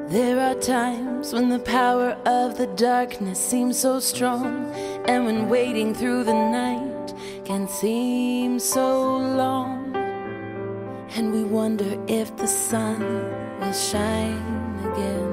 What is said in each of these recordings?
There are times when the power of the darkness seems so strong, and when waiting through the night can seem so long, and we wonder if the sun will shine again.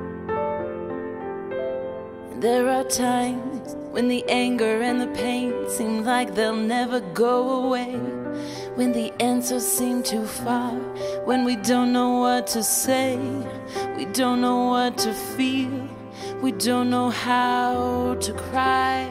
There are times when the anger and the pain seem like they'll never go away, when the answers seem too far, when we don't know what to say, we don't know what to feel, we don't know how to cry.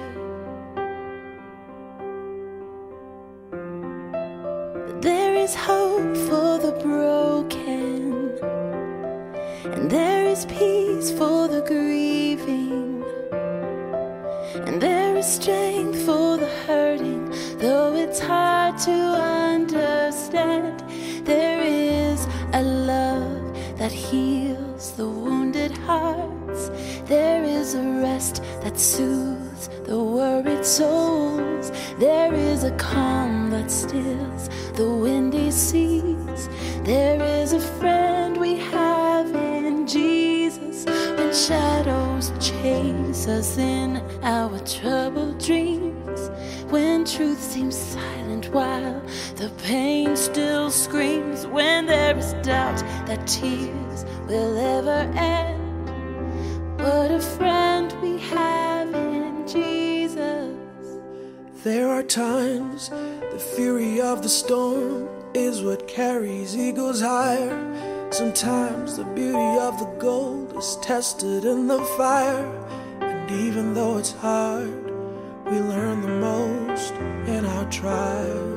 But there is hope for the broken, and there is peace for the grieving, and there is strength for the hurting, though it's hard to understand. There is a love that heals the wounded hearts. There is a rest that soothes the worried souls. There is a calm that stills the windy seas. There is a friend we have in Jesus. When shadows chase us in our troubled dreams, when truth seems silent while the pain still screams, when there is doubt that tears will ever end, what a friend we have in Jesus. There are times the fury of the storm is what carries eagles higher. Sometimes the beauty of the gold is tested in the fire, and even though it's hard, we learn the most in our trial.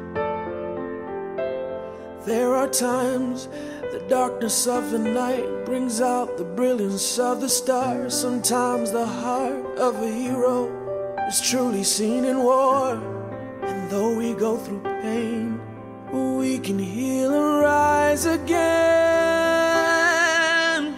There are times the darkness of the night brings out the brilliance of the stars. Sometimes the heart of a hero is truly seen in war, and though we go through pain, we can heal and rise again.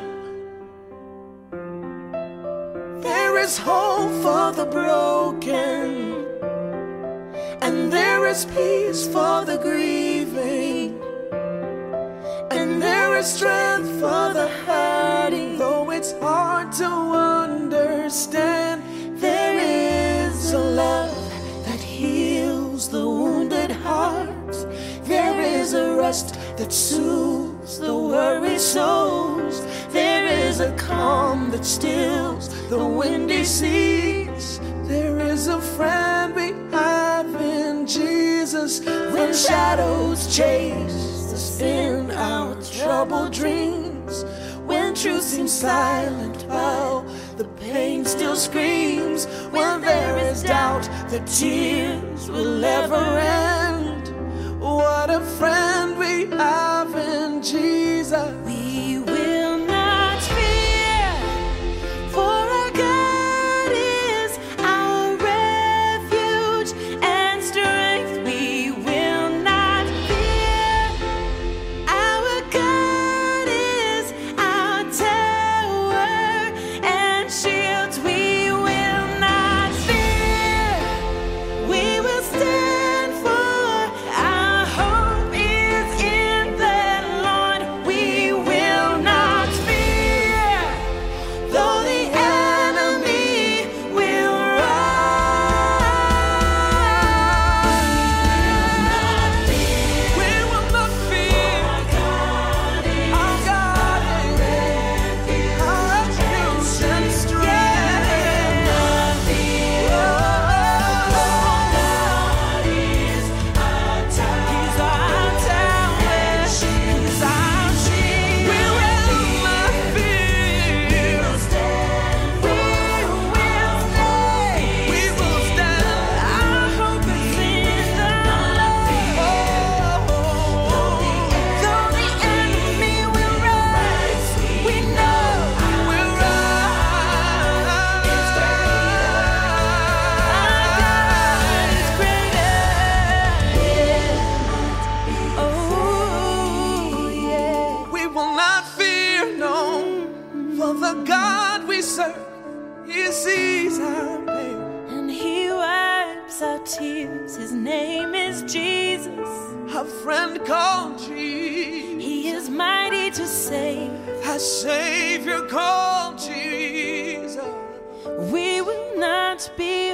There is hope for the broken, and there is peace for the grieving, and there is strength for the hurting, though it's hard to understand. There is a love that heals the wounded hearts. There is a rest that soothes the worried souls. There is a calm that stills the windy seas. There is a friend we have in Jesus. When shadows chase us in our troubled dreams, when truth seems silent while the pain still screams, when there is doubt that tears will ever end, what a friend we have in Jesus. We will not fear, for our God is our refuge and strength. We will not fear, our God is our tower and shield. We will not fear, we will stand, for our hope is in the Lord. We will not fear, though the enemy will rise. We will not fear. Our God is our refuge and strength. He's our tower, He's our shield. We will not fear. We will stand. Our hope is in the Lord. Though the enemy will rise, we know We'll rise. our God is greater. Oh, yeah. We will not fear, no, for the God we serve, He sees our pain. And He wipes our tears. His name is Jesus. A friend called Jesus. He is mighty to save. Our Savior called Jesus. We will not be